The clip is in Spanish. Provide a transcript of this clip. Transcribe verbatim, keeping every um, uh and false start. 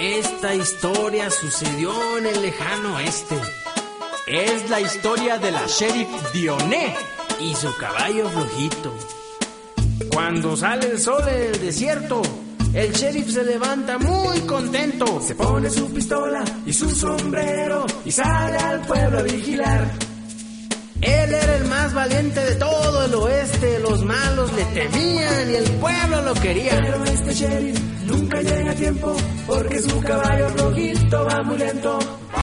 Esta historia sucedió en el lejano oeste. Es la historia de la sheriff Dionne y su caballo flojito. Cuando sale el sol en el desierto, el sheriff se levanta muy contento. Se pone su pistola y su sombrero y sale al pueblo a vigilar. Él era el más valiente de todo el oeste. Los malos le temían y el pueblo lo quería. Pero este sheriff nunca llega a tiempo porque su caballo flojito va muy lento.